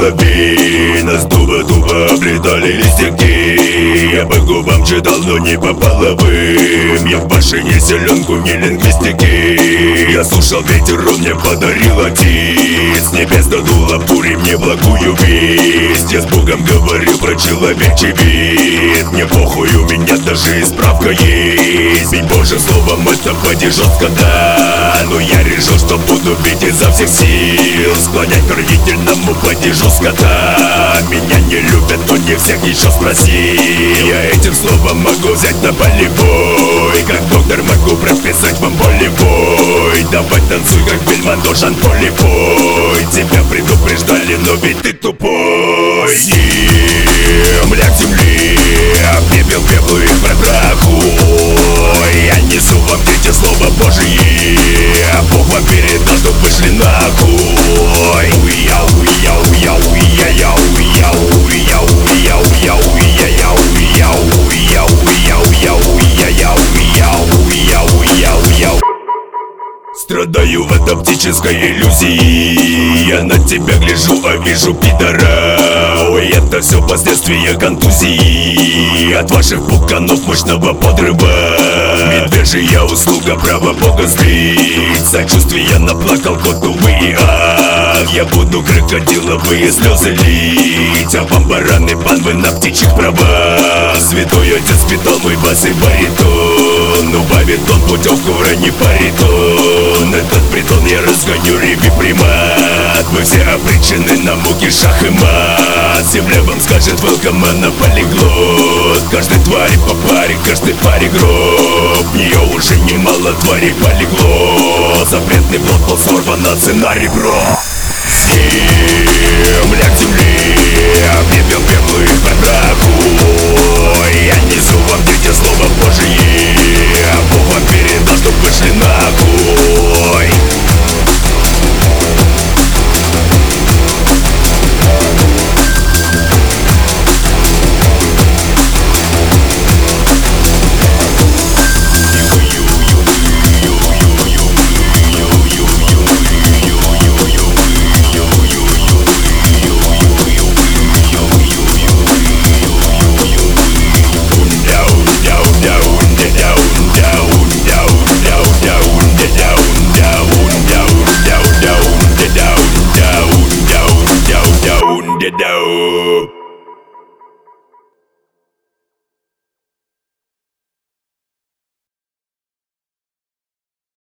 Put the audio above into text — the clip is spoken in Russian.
голове. Нас туго-туго облетали листики. Я по губам читал, но не по половым. Я в башине селенку не лингвистики. Я слушал ветер, он мне подарил отец. С небес додуло бури мне благую весть. Я с Богом говорил про человечий вид. Мне похуй, у меня даже и справка есть. Ведь Божьим словом это падеж жестко, да. Но я решил, что буду бить изо всех сил, склонять к родительному падежу скота. Меня не любят, но не всех еще спроси. Я этим словом могу взять на болевой. Как доктор могу прописать вам болевой. Давай танцуй, как Бельмондо, Жан-Полевой. Тебя предупреждали, но ведь ты тупой. Земля к земле, пепел пеплу и праху. Я несу вам третье слово Божие. Бог вам передал, чтоб вышли нахуй. Страдаю от оптической иллюзии. Я на тебя гляжу, а вижу пидора. Ой, это все последствия контузии от ваших пуканов мощного подрыва. Медвежья услуга, право Бога сбить. Сочувствия наплакал кот, увы и ах. Я буду крокодиловые слезы лить, а вам бараны, пан, вы на птичьих правах. Святой отец питал мой бас и баритон. Убавит он путевку в ранний паритон. Этот притон я разгоню, реви примат. Вы все обречены на муки, шах и мат. Земля вам скажет welcome на полиглот. Каждой твари по паре, каждой паре гроб. В нее уже немало тварей полегло. Запретный плод был сорван на сценарий, бро. Земля к земле,